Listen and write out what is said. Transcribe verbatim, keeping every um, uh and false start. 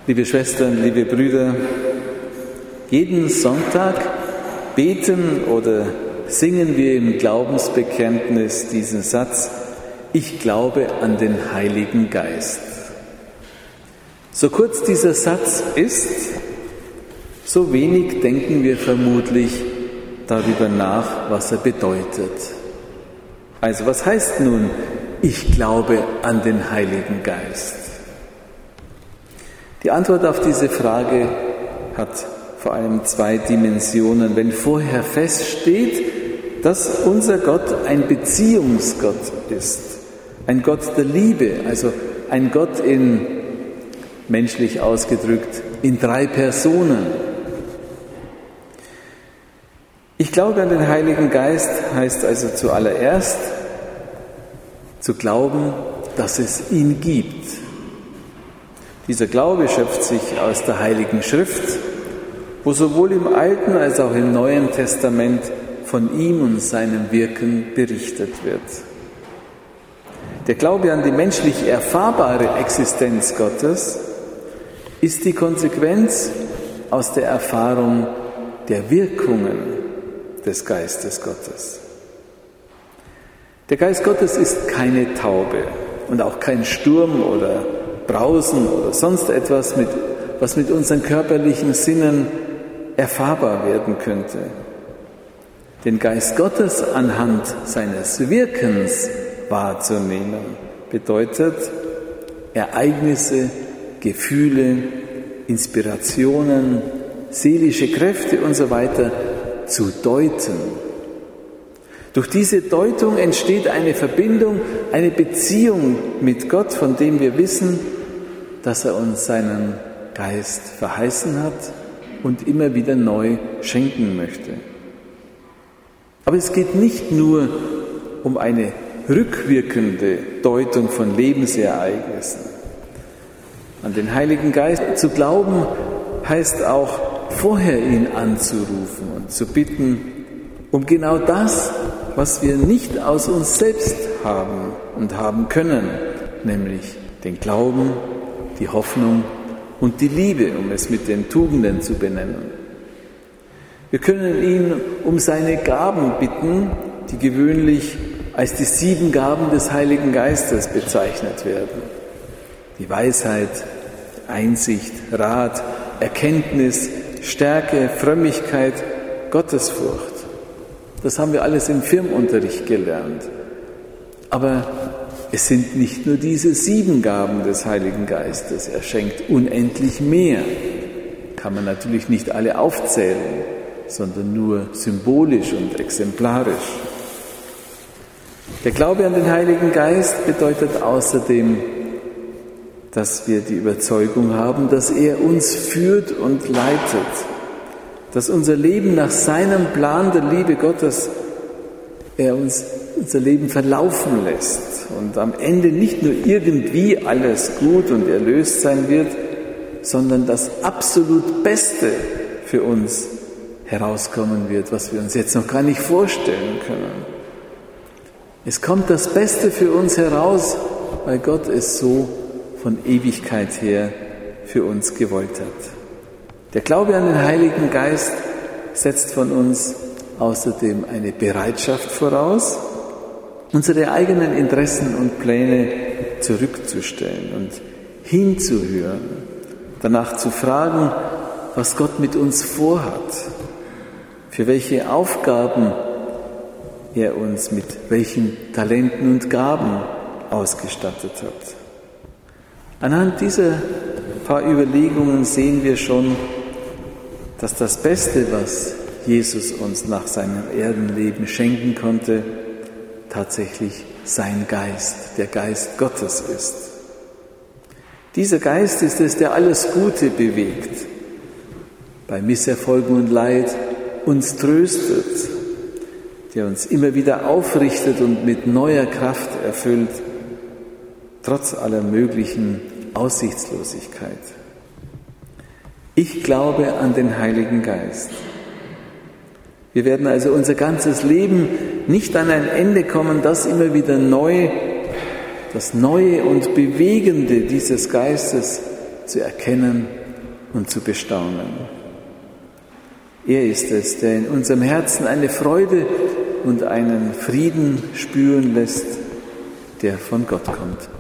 Liebe Schwestern, liebe Brüder, jeden Sonntag beten oder singen wir im Glaubensbekenntnis diesen Satz: Ich glaube an den Heiligen Geist. So kurz dieser Satz ist, so wenig denken wir vermutlich darüber nach, was er bedeutet. Also was heißt nun, ich glaube an den Heiligen Geist? Die Antwort auf diese Frage hat vor allem zwei Dimensionen. Wenn vorher feststeht, dass unser Gott ein Beziehungsgott ist, ein Gott der Liebe, also ein Gott in, menschlich ausgedrückt, in drei Personen. Ich glaube an den Heiligen Geist heißt also zuallererst zu glauben, dass es ihn gibt. Dieser Glaube schöpft sich aus der Heiligen Schrift, wo sowohl im Alten als auch im Neuen Testament von ihm und seinem Wirken berichtet wird. Der Glaube an die menschlich erfahrbare Existenz Gottes ist die Konsequenz aus der Erfahrung der Wirkungen des Geistes Gottes. Der Geist Gottes ist keine Taube und auch kein Sturm oder Brausen oder sonst etwas, mit, was mit unseren körperlichen Sinnen erfahrbar werden könnte. Den Geist Gottes anhand seines Wirkens wahrzunehmen, bedeutet Ereignisse, Gefühle, Inspirationen, seelische Kräfte und so weiter zu deuten. Durch diese Deutung entsteht eine Verbindung, eine Beziehung mit Gott, von dem wir wissen, dass er uns seinen Geist verheißen hat und immer wieder neu schenken möchte. Aber es geht nicht nur um eine rückwirkende Deutung von Lebensereignissen. An den Heiligen Geist zu glauben, heißt auch, vorher ihn anzurufen und zu bitten, um genau das, was wir nicht aus uns selbst haben und haben können, nämlich den Glauben, die Hoffnung und die Liebe, um es mit den Tugenden zu benennen. Wir können ihn um seine Gaben bitten, die gewöhnlich als die sieben Gaben des Heiligen Geistes bezeichnet werden. Die Weisheit, Einsicht, Rat, Erkenntnis, Stärke, Frömmigkeit, Gottesfurcht. Das haben wir alles im Firmenunterricht gelernt. Aber es sind nicht nur diese sieben Gaben des Heiligen Geistes. Er schenkt unendlich mehr. Kann man natürlich nicht alle aufzählen, sondern nur symbolisch und exemplarisch. Der Glaube an den Heiligen Geist bedeutet außerdem, dass wir die Überzeugung haben, dass er uns führt und leitet, dass unser Leben nach seinem Plan der Liebe Gottes, er uns unser Leben verlaufen lässt und am Ende nicht nur irgendwie alles gut und erlöst sein wird, sondern das absolut Beste für uns herauskommen wird, was wir uns jetzt noch gar nicht vorstellen können. Es kommt das Beste für uns heraus, weil Gott es so von Ewigkeit her für uns gewollt hat. Der Glaube an den Heiligen Geist setzt von uns außerdem eine Bereitschaft voraus, unsere eigenen Interessen und Pläne zurückzustellen und hinzuhören, danach zu fragen, was Gott mit uns vorhat, für welche Aufgaben er uns mit welchen Talenten und Gaben ausgestattet hat. Anhand dieser paar Überlegungen sehen wir schon, dass das Beste, was Jesus uns nach seinem Erdenleben schenken konnte, tatsächlich sein Geist, der Geist Gottes ist. Dieser Geist ist es, der alles Gute bewegt, bei Misserfolgen und Leid uns tröstet, der uns immer wieder aufrichtet und mit neuer Kraft erfüllt, trotz aller möglichen Aussichtslosigkeit. Ich glaube an den Heiligen Geist. Wir werden also unser ganzes Leben nicht an ein Ende kommen, das immer wieder neu, das Neue und Bewegende dieses Geistes zu erkennen und zu bestaunen. Er ist es, der in unserem Herzen eine Freude und einen Frieden spüren lässt, der von Gott kommt.